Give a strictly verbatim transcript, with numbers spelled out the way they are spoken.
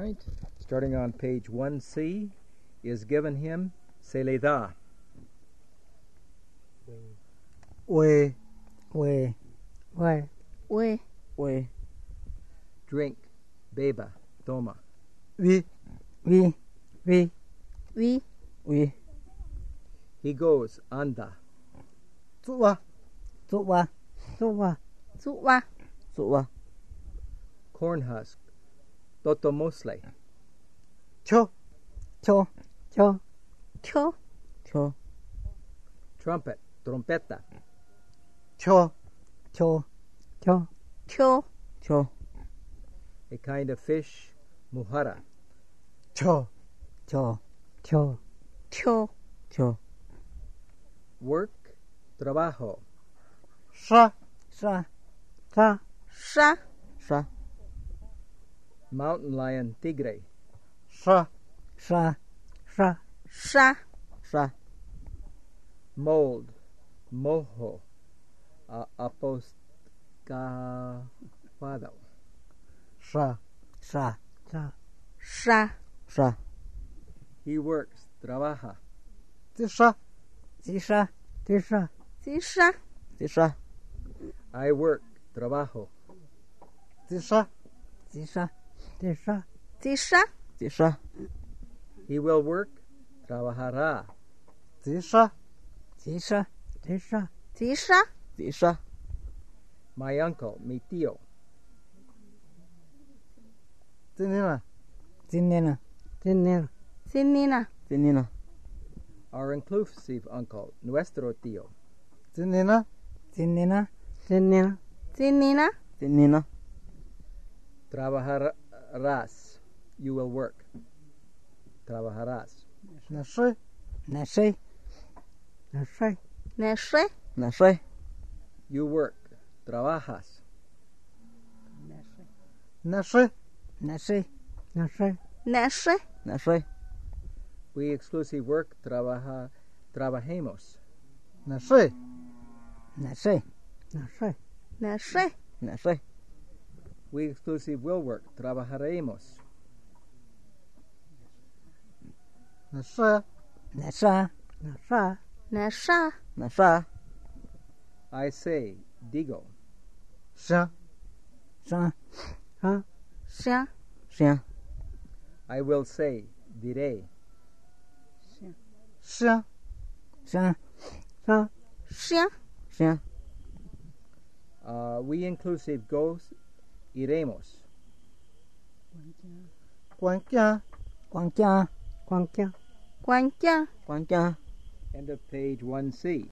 right. Starting on page one C, is given him, se le da. We, we, we, we, we, Drink, beba, toma. we, we, we, we, we, He goes, anda. Tsuwa, tsuwa, tsuwa, tsuwa, Tsuwa, Corn husk, totomosle. Cho, cho, cho, cho, Cho, Trumpet, trompeta. Cho, cho, cho, cho, Cho, A kind of fish, muhara. Cho, cho, cho, cho, Cho, Work, trabajo. Sha, sa, sa, sha, Sha, Mountain lion, tigre. Sha, sa, sa, sha, Sha, Mold, mojo. Uh, apostafado. Sha, sa, sa, sha, Sha, He works, trabaja. Tisha, tisa, tisa, tisha, Tisha, I work, trabajo. Tisha, tisa, tisa, tisha, Tisha, He will work, trabajará. Tisha, tisa, tisa, tisha, Tisha, My uncle, mi tío. Tinina, tinina, tinina, sinina, Tinina, Our inclusive uncle, nuestro tío. Tinina, tinina, tinina, sinina, Tinina, Trabajarás. You will work. Trabajarás. Nashe, nasi, nasi, neshe, Nashe, You work. Trabajas. Nashe, nasi, nasi, neshe, Nashe, We exclusive work. Trabaja. Trabajemos. Nashe, nasi, nasi, neshe, Nashe, We exclusive will work. Trabajaremos. Nashe, nasa, nasa, nesha, Nasha, I say, digo. Sha, sa, sa, sha, Sha, I will say, diré. Sha, sa, sa, sha, Sha, Uh, we inclusive goes, iremos. Guankia, quang cha, quang cha. guancha. Guankia, End of page one C.